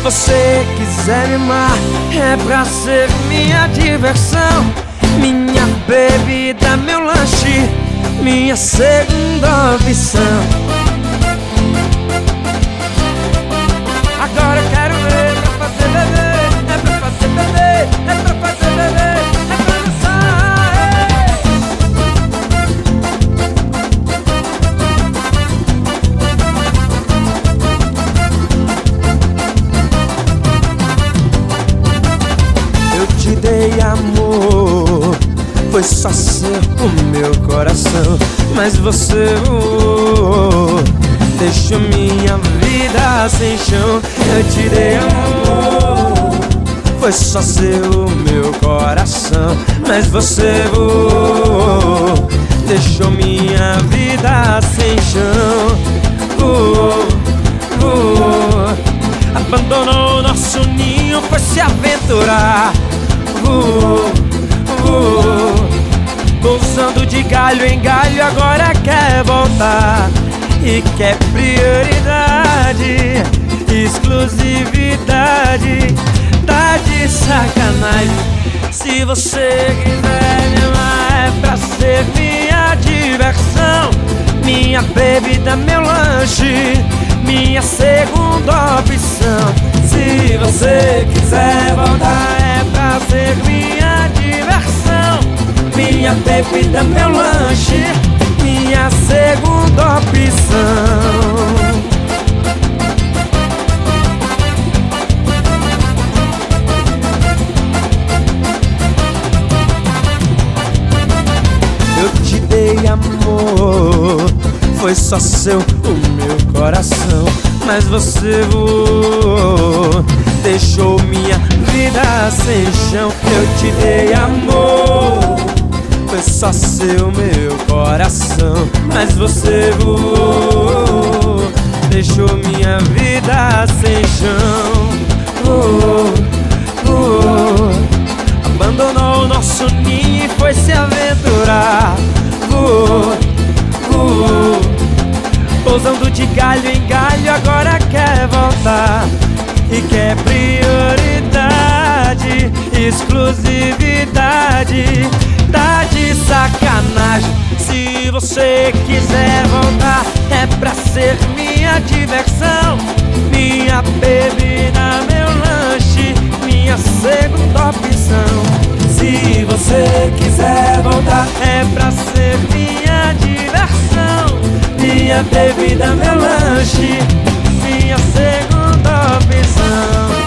você quiser me amar, é pra ser minha diversão, minha bebida, meu lanche, minha segunda opção. Agora eu quero ver, é pra fazer beber, é pra fazer beber, é pra fazer beber, é pra dançar. Eu te dei amor, foi só seu o meu coração, mas você deixou minha vida sem chão. Eu te dei amor, foi só seu o meu coração, mas você deixou minha vida sem chão. Abandonou nosso ninho, foi se aventurar. Pousando de galho em galho, agora quer voltar e quer prioridade, exclusividade. Tá de sacanagem. Se você quiser me amar, é pra ser minha diversão, minha bebida, meu lanche, minha segunda opção. Se você quiser voltar, é pra ser minha diversão, minha bebida, meu lanche, minha segunda opção. Eu te dei amor, foi só seu o meu coração, mas você deixou minha vida sem chão. Eu te dei amor, foi só seu meu coração, mas você deixou minha vida sem chão. Abandonou o nosso ninho e foi se aventurar. Pousando de galho em galho, agora quer voltar e quer prioridade, exclusividade. Tá de sacanagem. Se você quiser voltar, é pra ser minha diversão, minha bebida, meu lanche, minha segunda opção. Se você quiser voltar, é pra ser minha diversão, minha bebida, meu lanche, minha segunda opção.